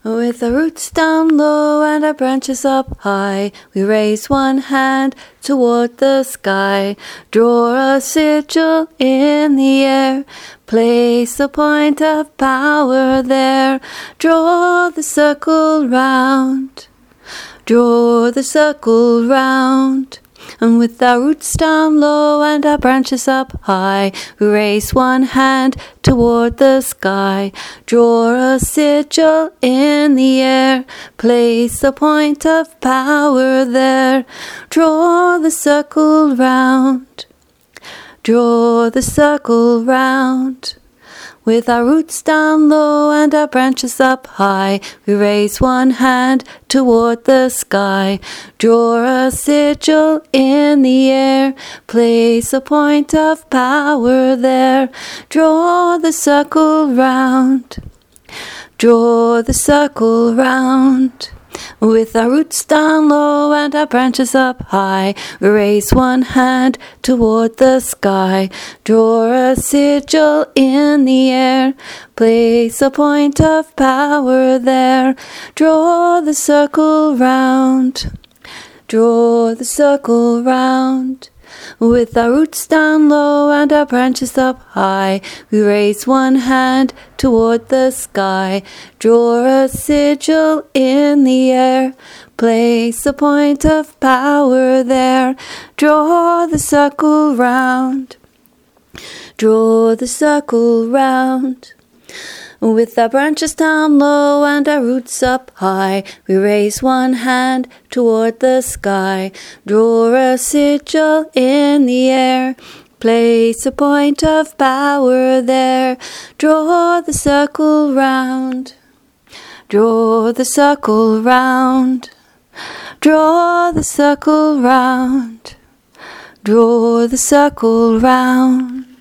With our roots down low and our branches up high, we raise one hand toward the sky. Draw a sigil in the air, place a point of power there. Draw the circle round, draw the circle round. And with our roots down low and our branches up high, we raise one hand toward the sky. Draw a sigil in the air, place a point of power there. Draw the circle round, draw the circle round. With our roots down low and our branches up high, we raise one hand toward the sky. Draw a sigil in the air, place a point of power there. Draw the circle round, draw the circle round. With our roots down low and our branches up high, we raise one hand toward the sky. Draw a sigil in the air, place a point of power there. Draw the circle round, draw the circle round. With our roots down low and our branches up high, we raise one hand toward the sky. Draw a sigil in the air, place a point of power there. Draw the circle round, draw the circle round. With our branches down low and our roots up high, we raise one hand toward the sky. Draw a sigil in the air, place a point of power there. Draw the circle round, draw the circle round. Draw the circle round, draw the circle round.